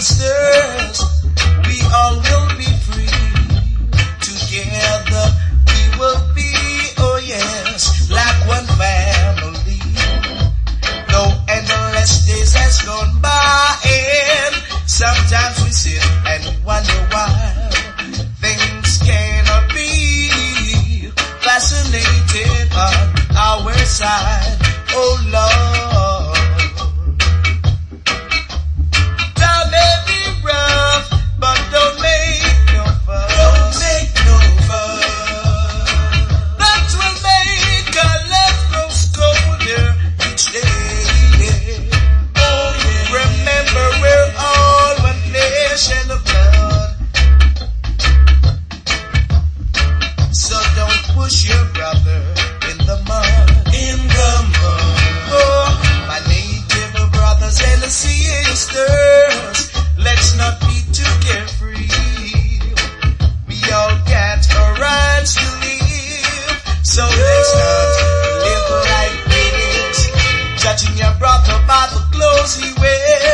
sisters, we all will be free. Together we will be, oh yes, like one family. Though endless days has gone by, and sometimes we sit and wonder why things cannot be fascinated on our side. Oh Lord, time may be rough, but don't make no fuss. Don't make no fuss. That will make our love grow colder each day. Oh yeah. Remember we're all one flesh and a blood. So don't push your brother in the mud. In the mud. Oh, my native brothers and sisters, let's not be too carefree. We all got our rights to live, so let's not live like pigs, judging your brother by the clothes he wears.